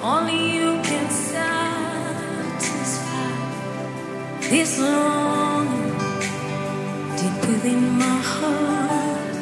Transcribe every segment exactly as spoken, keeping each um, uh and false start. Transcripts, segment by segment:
Only you can satisfy this longing deep within my heart.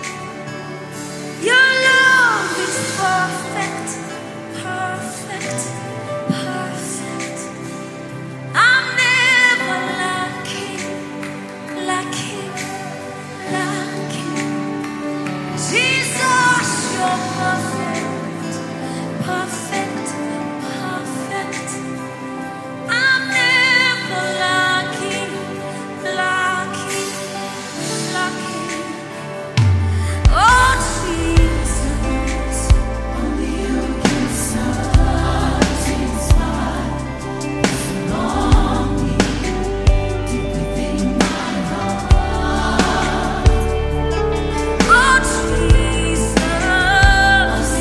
Your love is perfect, perfect, perfect. I'm never lacking, lacking, lacking. Jesus, you're perfect, perfect, perfect. I'm never lacking, lacking, lacking. Oh Jesus, only you can satisfy longing deep within my heart. Oh Jesus,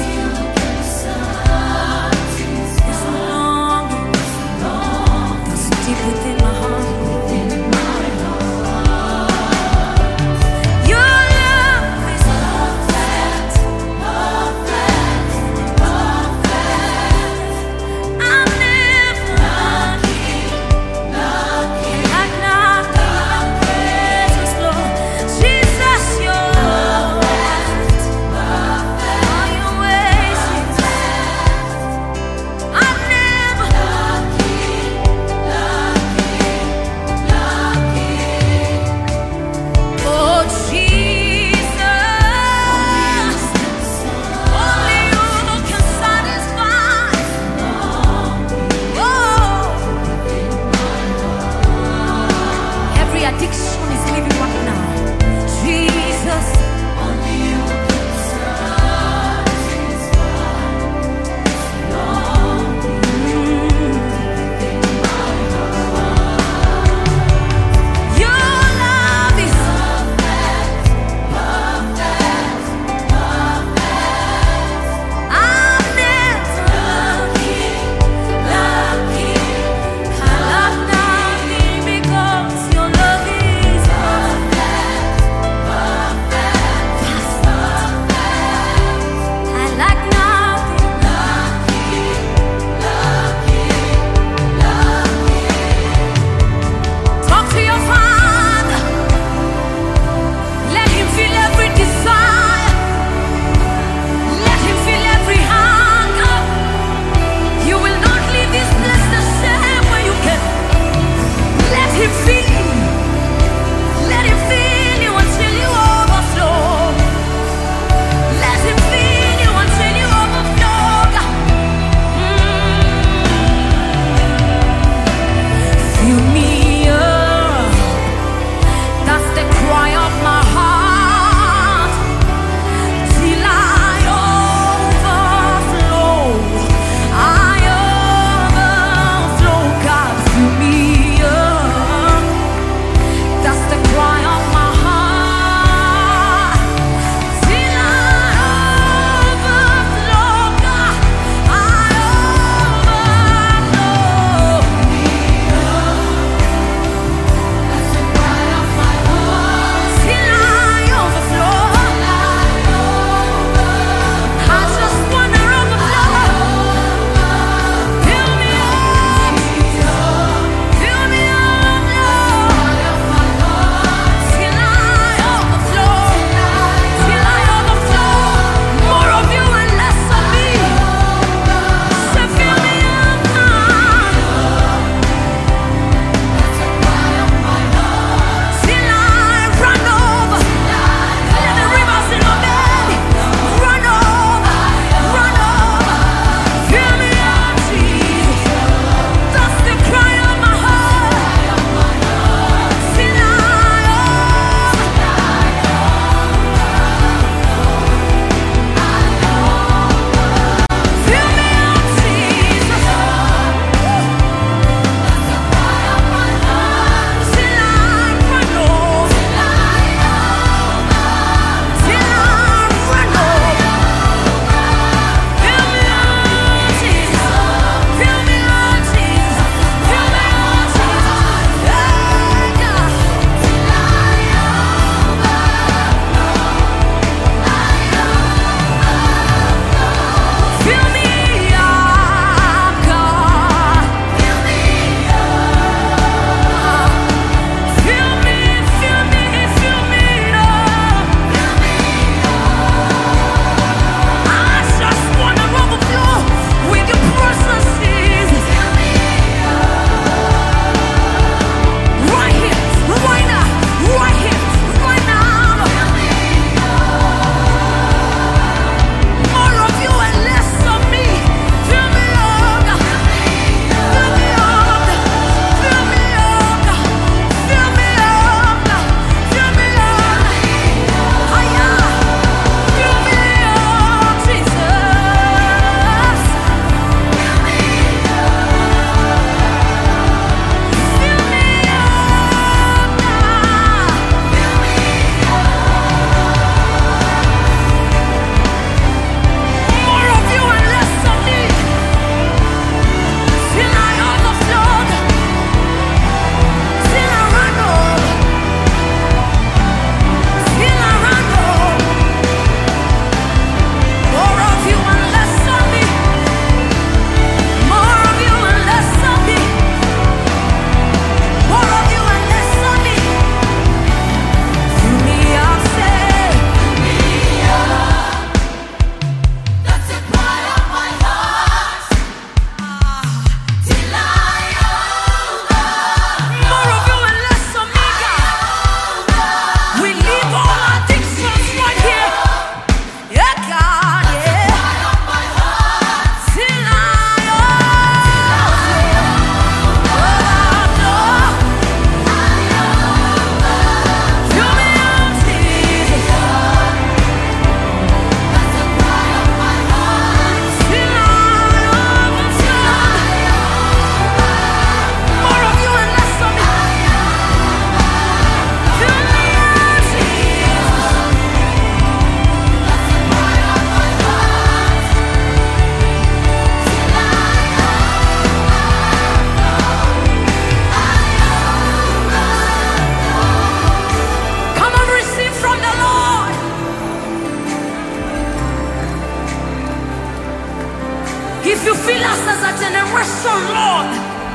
If you feel us as a generation, Lord,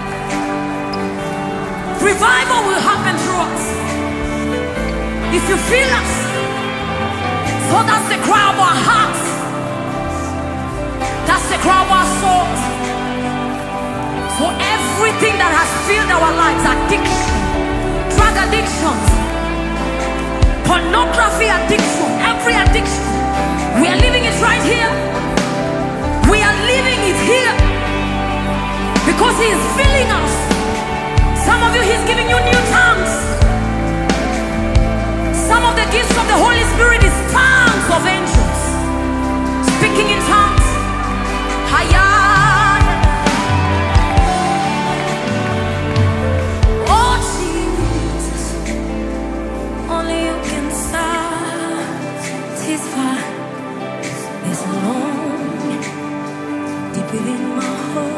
revival will happen through us. If you feel us, so that's the cry of our hearts. That's the cry of our souls. For everything that has filled our lives, addiction, drug addictions, pornography addiction, every addiction, we are living it right here. We are living it here because He is filling us. Some of you, He's giving you new tongues. Some of the gifts of the Holy Spirit is tongues of angels, speaking in tongues. Haya. Oh Jesus, only you can satisfy this longing deep within my heart.